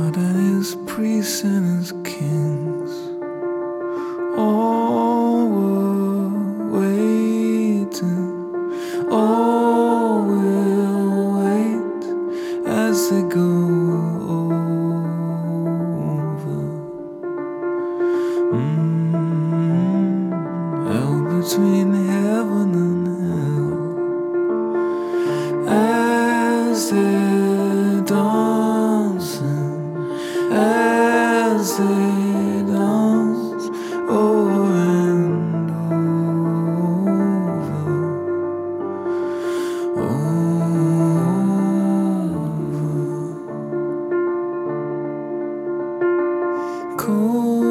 God and his priests and his kings all were waiting, all will wait as they go over hell between heaven and hell as they're dancing, as they dance over and over. Cold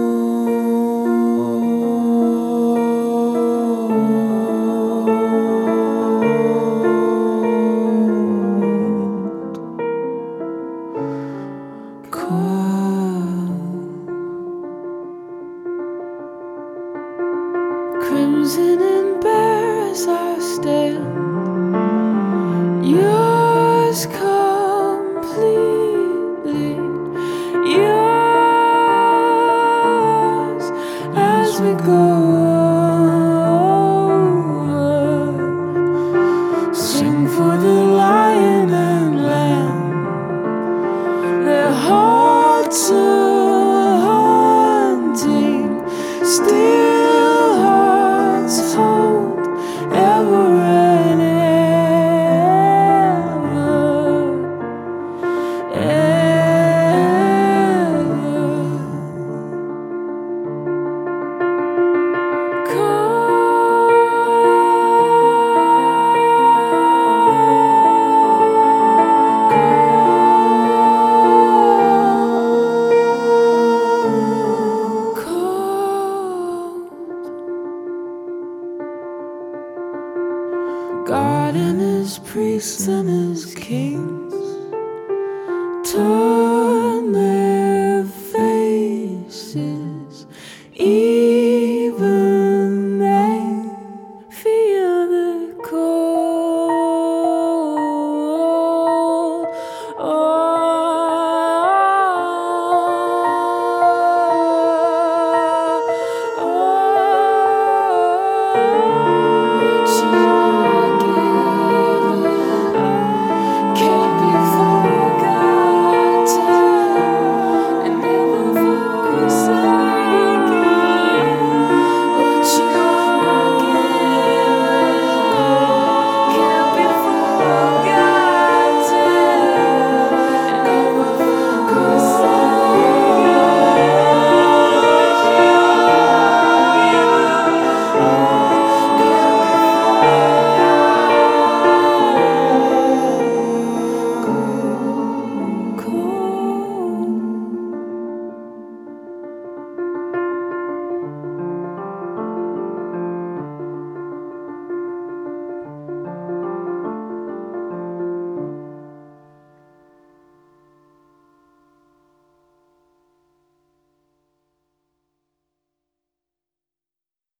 crimson and bare as I stand, yours completely, yours as we go over. Sing for the lion and lamb, their hearts are hunting still, hearts hold ever and God and his priests and his kings